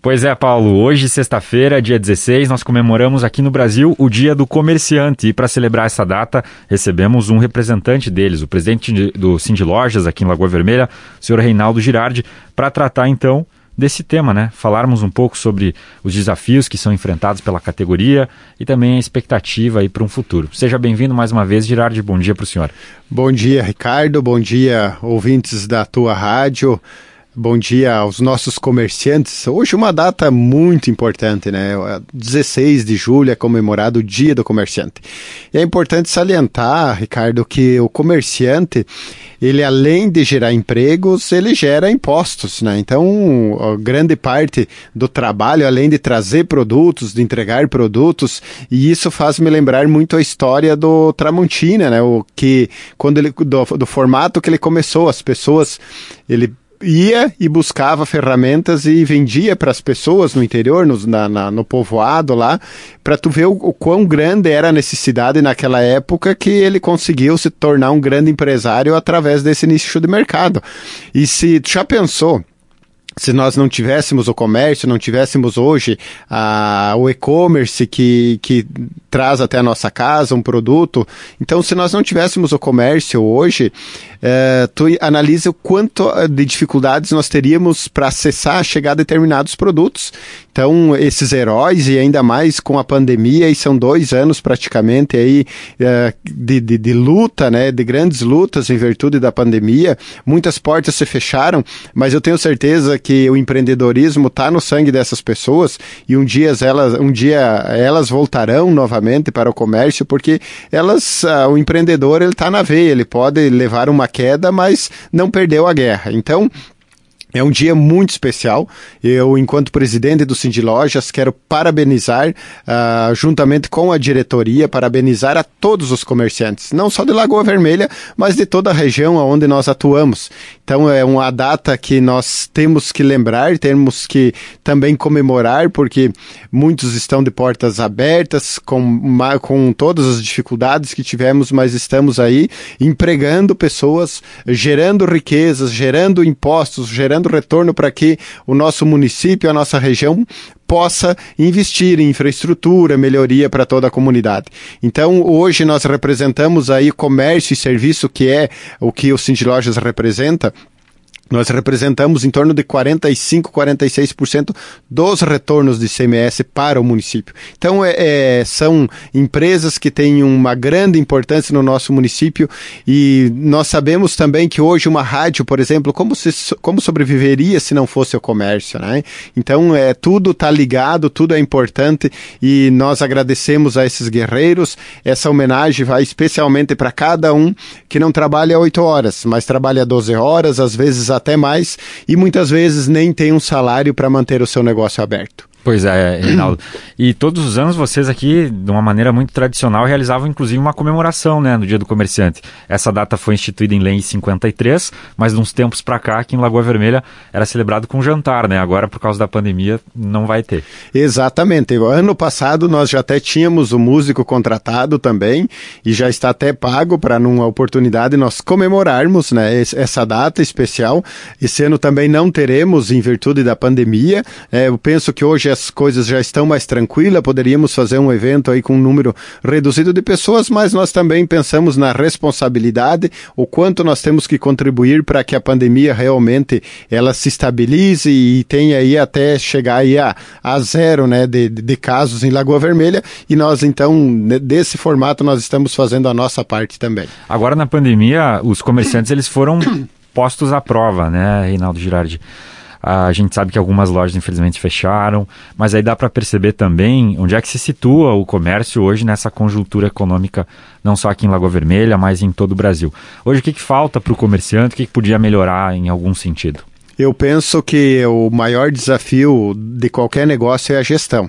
Pois é, Paulo, hoje, sexta-feira, dia 16, nós comemoramos aqui no Brasil o Dia do Comerciante. E para celebrar essa data, recebemos um representante deles, o presidente do Cindy Lojas aqui em Lagoa Vermelha, o senhor Reinaldo Girardi, para tratar então desse tema, né? Falarmos um pouco sobre os desafios que são enfrentados pela categoria e também a expectativa aí para um futuro. Seja bem-vindo mais uma vez, Girardi, bom dia para o senhor. Bom dia, Ricardo, bom dia, ouvintes da tua rádio. Bom dia aos nossos comerciantes. Hoje uma data muito importante, né? 16 de julho é comemorado o Dia do Comerciante. E é importante salientar, Ricardo, que o comerciante, ele além de gerar empregos, ele gera impostos, né? Então, a grande parte do trabalho, além de trazer produtos, de entregar produtos, e isso faz me lembrar muito a história do Tramontina, né? Quando ele, do formato que ele começou, as pessoas, ele ia e buscava ferramentas e vendia para as pessoas no interior, no povoado lá, para tu ver o quão grande era a necessidade naquela época que ele conseguiu se tornar um grande empresário através desse nicho de mercado. E se tu já pensou, se nós não tivéssemos o comércio, não tivéssemos hoje o e-commerce que traz até a nossa casa um produto, então se nós não tivéssemos o comércio hoje, tu analisa o quanto de dificuldades nós teríamos para acessar, chegar a determinados produtos. Então, esses heróis, e ainda mais com a pandemia, e são 2 anos praticamente aí de luta, né, de grandes lutas em virtude da pandemia, muitas portas se fecharam, mas eu tenho certeza que o empreendedorismo está no sangue dessas pessoas e um dia elas voltarão novamente para o comércio, porque o empreendedor ele está na veia, ele pode levar uma queda, mas não perdeu a guerra. Então, é um dia muito especial. Eu, enquanto presidente do Cindy Lojas, quero parabenizar, juntamente com a diretoria, parabenizar a todos os comerciantes, não só de Lagoa Vermelha, mas de toda a região onde nós atuamos. Então, é uma data que nós temos que lembrar, temos que também comemorar, porque muitos estão de portas abertas, com todas as dificuldades que tivemos, mas estamos aí empregando pessoas, gerando riquezas, gerando impostos, gerando retorno para que o nosso município, a nossa região, possa investir em infraestrutura, melhoria para toda a comunidade. Então, hoje nós representamos aí comércio e serviço, que é o que o Cindy Lojas representa. Nós representamos em torno de 45%, 46% dos retornos de ICMS para o município. Então, são empresas que têm uma grande importância no nosso município e nós sabemos também que hoje uma rádio, por exemplo, como sobreviveria se não fosse o comércio, né? Então, tudo está ligado, tudo é importante e nós agradecemos a esses guerreiros. Essa homenagem vai especialmente para cada um que não trabalha 8 horas, mas trabalha 12 horas, às vezes até mais, e muitas vezes nem tem um salário para manter o seu negócio aberto. Pois é, Reinaldo. E todos os anos vocês aqui, de uma maneira muito tradicional, realizavam inclusive uma comemoração, né, no Dia do Comerciante. Essa data foi instituída em lei em 53, mas de uns tempos para cá, aqui em Lagoa Vermelha, era celebrado com jantar, né? Agora, por causa da pandemia, não vai ter. Exatamente. Ano passado nós já até tínhamos o músico contratado também, e já está até pago para, numa oportunidade, nós comemorarmos, né, essa data especial. Esse ano também não teremos, em virtude da pandemia. Eu penso que hoje as coisas já estão mais tranquilas, poderíamos fazer um evento aí com um número reduzido de pessoas, mas nós também pensamos na responsabilidade, o quanto nós temos que contribuir para que a pandemia realmente ela se estabilize e tenha aí até chegar aí a zero, né, de casos em Lagoa Vermelha, e nós então, desse formato, nós estamos fazendo a nossa parte também. Agora na pandemia, os comerciantes eles foram postos à prova, né, Reinaldo Girardi? A gente sabe que algumas lojas, infelizmente, fecharam, mas aí dá para perceber também onde é que se situa o comércio hoje nessa conjuntura econômica, não só aqui em Lagoa Vermelha, mas em todo o Brasil. Hoje, o que falta para o comerciante? O que podia melhorar em algum sentido? Eu penso que o maior desafio de qualquer negócio é a gestão.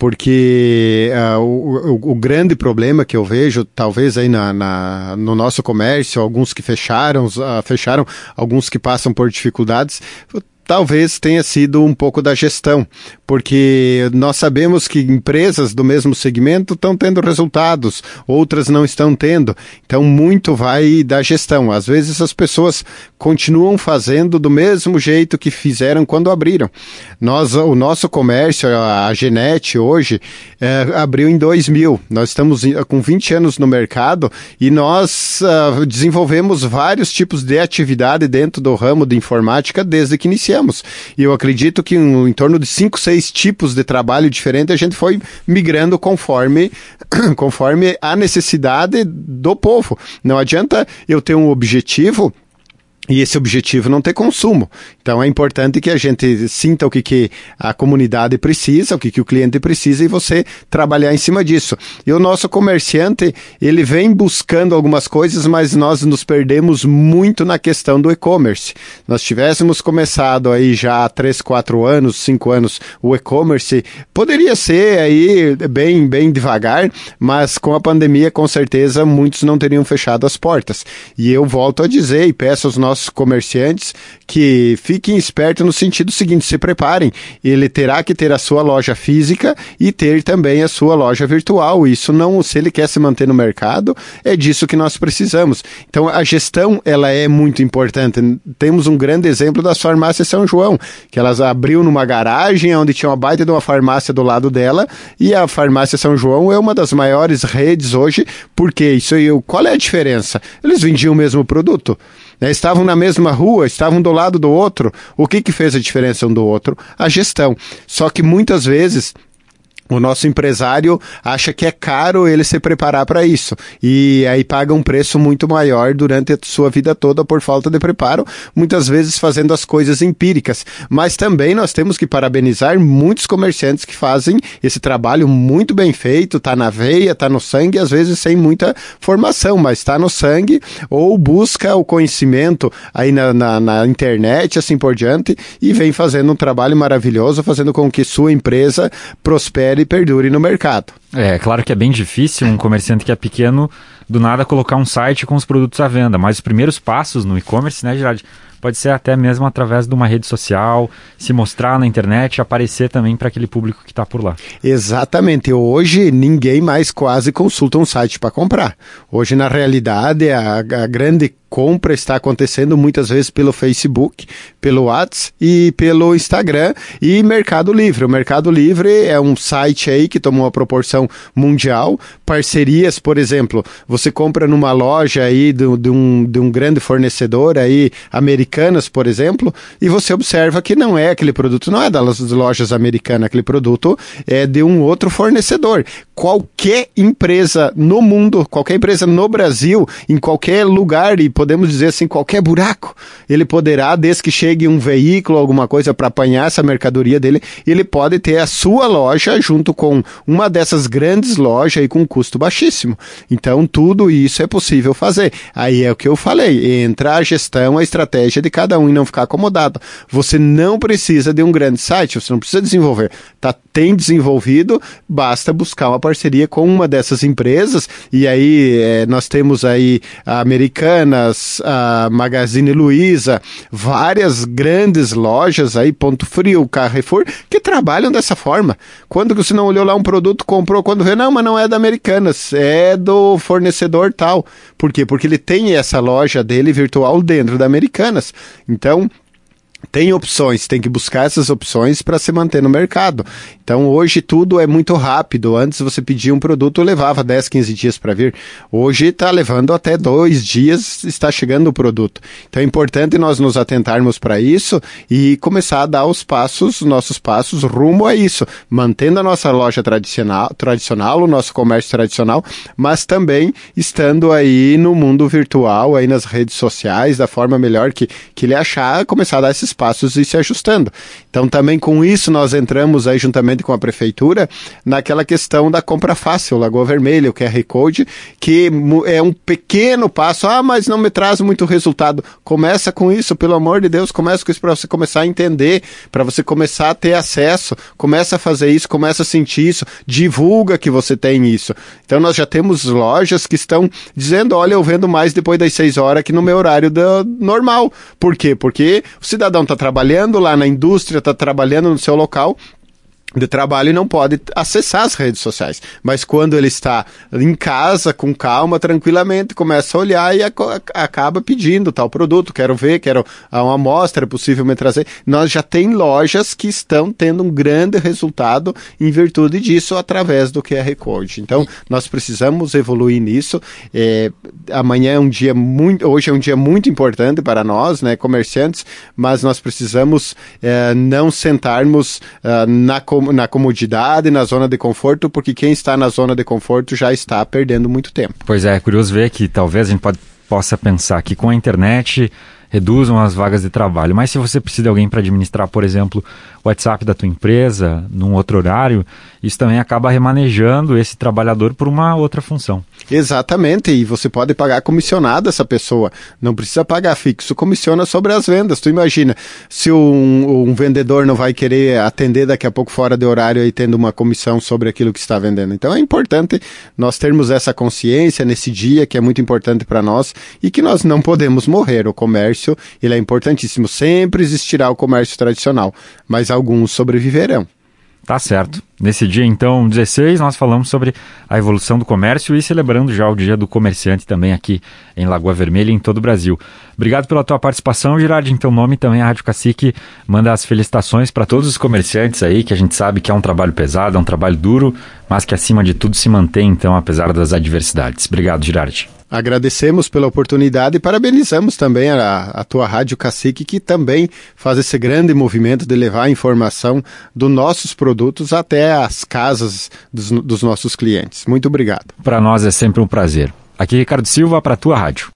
Porque o grande problema que eu vejo, talvez aí no nosso comércio, alguns que fecharam, alguns que passam por dificuldades, talvez tenha sido um pouco da gestão, porque nós sabemos que empresas do mesmo segmento estão tendo resultados, outras não estão tendo, então muito vai da gestão. Às vezes as pessoas continuam fazendo do mesmo jeito que fizeram quando abriram. O nosso comércio, a Genet hoje, abriu em 2000, nós estamos com 20 anos no mercado e nós desenvolvemos vários tipos de atividade dentro do ramo de informática desde que iniciamos. E eu acredito que em torno de 5, 6 tipos de trabalho diferentes a gente foi migrando conforme a necessidade do povo. Não adianta eu ter um objetivo e esse objetivo não ter consumo. Então é importante que a gente sinta o que a comunidade precisa, o que o cliente precisa e você trabalhar em cima disso. E o nosso comerciante, ele vem buscando algumas coisas, mas nós nos perdemos muito na questão do e-commerce. Nós tivéssemos começado aí já há 3, 4 anos, 5 anos o e-commerce, poderia ser aí bem devagar, mas com a pandemia com certeza muitos não teriam fechado as portas. E eu volto a dizer e peço aos nossos comerciantes que fiquem espertos no sentido seguinte, se preparem, ele terá que ter a sua loja física e ter também a sua loja virtual. Isso não, se ele quer se manter no mercado, é disso que nós precisamos. Então a gestão, ela é muito importante. Temos um grande exemplo das farmácias São João, que elas abriu numa garagem onde tinha uma baita de uma farmácia do lado dela, e a farmácia São João é uma das maiores redes hoje, porque isso aí, qual é a diferença? Eles vendiam o mesmo produto. Estavam na mesma rua, estavam do lado do outro. O que fez a diferença um do outro? A gestão. Só que muitas vezes o nosso empresário acha que é caro ele se preparar para isso. E aí paga um preço muito maior durante a sua vida toda por falta de preparo, muitas vezes fazendo as coisas empíricas. Mas também nós temos que parabenizar muitos comerciantes que fazem esse trabalho muito bem feito, tá na veia, tá no sangue, às vezes sem muita formação, mas tá no sangue, ou busca o conhecimento aí na internet, assim por diante, e vem fazendo um trabalho maravilhoso, fazendo com que sua empresa prospere e perdure no mercado. É claro que é bem difícil um comerciante que é pequeno do nada colocar um site com os produtos à venda, mas os primeiros passos no e-commerce, né, Girardi, pode ser até mesmo através de uma rede social, se mostrar na internet, aparecer também para aquele público que está por lá. Exatamente. Hoje ninguém mais quase consulta um site para comprar. Hoje, na realidade, a grande compra está acontecendo muitas vezes pelo Facebook, pelo WhatsApp e pelo Instagram e Mercado Livre. O Mercado Livre é um site aí que tomou uma proporção mundial. Parcerias, por exemplo, você compra numa loja aí de um grande fornecedor aí, Americanas, por exemplo, e você observa que não é aquele produto, não é das lojas americanas, aquele produto é de um outro fornecedor. Qualquer empresa no mundo, qualquer empresa no Brasil, em qualquer lugar, e podemos dizer assim, qualquer buraco, ele poderá, desde que chegue um veículo, alguma coisa para apanhar essa mercadoria dele, ele pode ter a sua loja junto com uma dessas grandes lojas e com um custo baixíssimo. Então, tudo isso é possível fazer. Aí é o que eu falei, entra a gestão, a estratégia de cada um e não ficar acomodado. Você não precisa de um grande site, você não precisa desenvolver. Tem desenvolvido, basta buscar uma parceria com uma dessas empresas, e aí nós temos aí a Americanas, a Magazine Luiza, várias grandes lojas aí, Ponto Frio, Carrefour, que trabalham dessa forma. Quando você não olhou lá um produto, comprou, quando vê, não, mas não é da Americanas, é do fornecedor tal. Por quê? Porque ele tem essa loja dele virtual dentro da Americanas. Então, tem opções, tem que buscar essas opções para se manter no mercado. Então hoje tudo é muito rápido. Antes você pedia um produto, levava 10, 15 dias para vir. Hoje está levando até 2 dias, está chegando o produto. Então é importante nós nos atentarmos para isso e começar a dar os nossos passos rumo a isso, mantendo a nossa loja tradicional, o nosso comércio tradicional, mas também estando aí no mundo virtual, aí nas redes sociais, da forma melhor que ele achar, começar a dar esses passos e se ajustando. Então também com isso nós entramos aí juntamente com a prefeitura naquela questão da compra fácil, Lagoa Vermelha, o QR Code, que é um pequeno passo, mas não me traz muito resultado. Começa com isso, pelo amor de Deus, começa com isso para você começar a entender, para você começar a ter acesso, começa a fazer isso, começa a sentir isso, divulga que você tem isso. Então nós já temos lojas que estão dizendo, olha, eu vendo mais depois das 6 horas que no meu horário normal. Por quê? Porque o cidadão cidadão está trabalhando lá na indústria, está trabalhando no seu local de trabalho e não pode acessar as redes sociais. Mas quando ele está em casa, com calma, tranquilamente, começa a olhar e acaba pedindo tal produto, quero ver, quero uma amostra, é possível me trazer. Nós já tem lojas que estão tendo um grande resultado em virtude disso, através do QR Code. Então, nós precisamos evoluir nisso. Amanhã é um dia hoje é um dia muito importante para nós, né, comerciantes, mas nós precisamos não sentarmos na comodidade, na zona de conforto, porque quem está na zona de conforto já está perdendo muito tempo. Pois é curioso ver que talvez a gente possa pensar que com a internet reduzam as vagas de trabalho, mas se você precisa de alguém para administrar, por exemplo, o WhatsApp da tua empresa, num outro horário, isso também acaba remanejando esse trabalhador por uma outra função. Exatamente, e você pode pagar comissionado essa pessoa, não precisa pagar fixo, comissiona sobre as vendas. Tu imagina, se um vendedor não vai querer atender daqui a pouco fora de horário e tendo uma comissão sobre aquilo que está vendendo. Então é importante nós termos essa consciência nesse dia, que é muito importante para nós, e que nós não podemos morrer. O comércio, ele é importantíssimo, sempre existirá o comércio tradicional, mas alguns sobreviverão. Tá certo. Nesse dia, então, 16, nós falamos sobre a evolução do comércio e celebrando já o Dia do Comerciante também aqui em Lagoa Vermelha e em todo o Brasil. Obrigado pela tua participação, Girardi. Em teu nome também a Rádio Cacique manda as felicitações para todos os comerciantes aí, que a gente sabe que é um trabalho pesado, é um trabalho duro, mas que acima de tudo se mantém, então, apesar das adversidades. Obrigado, Girardi. Agradecemos pela oportunidade e parabenizamos também a tua Rádio Cacique, que também faz esse grande movimento de levar a informação dos nossos produtos até as casas dos nossos clientes. Muito obrigado. Para nós é sempre um prazer. Aqui Ricardo Silva para a tua rádio.